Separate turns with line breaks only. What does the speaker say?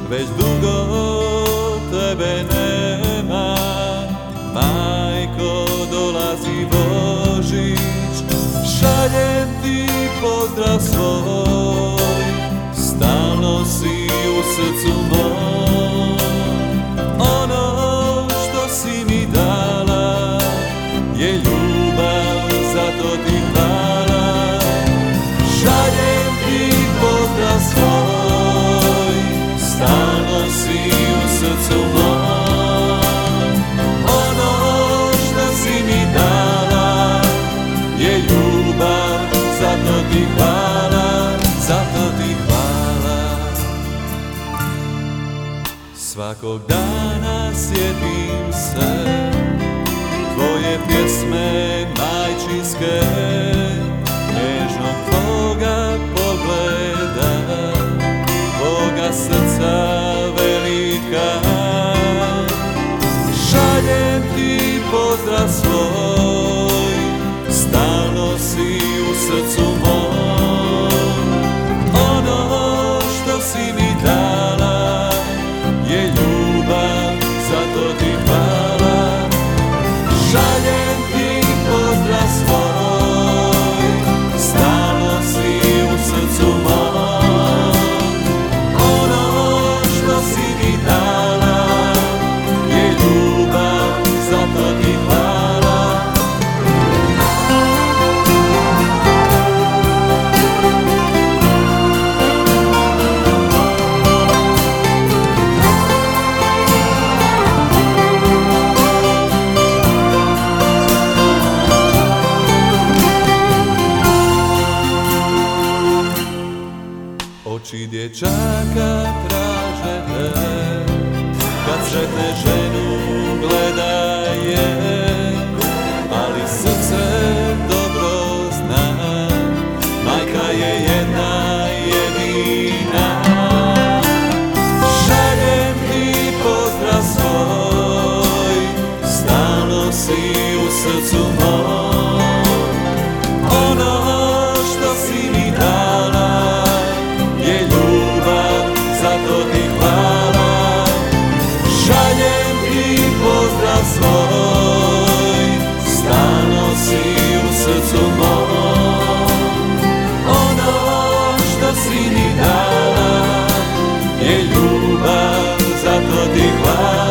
već dugo tebe nema. Majko, dolazi Božić, šaljem ti pozdrav svoj, stalno si u srcu mom. Ono što si mi dala je ljubav, zato ti hvala. Šaljem ti pozdrav svoj, stalno si u srcu mom. Ono što si mi dala je ljubav, zato ti hvala, zato ti hvala. Svakog dana sjetim se tvoje pjesme majčinske, nežnog tvoga pogleda, tvoga srca velika. Šaljem ti pozdrav svoj, stalno si u srcu mom. Ono što si mi dala je ljubav, zato ti hvala. Šaljem ti pozdrav svoj, stalno si u srcu mom. Ono što si mi dala je ljubav, zato ti hvala. Oči dječaka traže te, kad sretne ženu gleda je, ali srce dobro zna, majka je jedna jedina. Šaljem ti pozdrav svoj, stalno si u srcu mom. Ono što si mi dala je ljubav, zato ti hvala. Šaljem ti pozdrav svoj, stalno si u srcu mom. Ono što si mi dala je ljubav, zato ti hvala.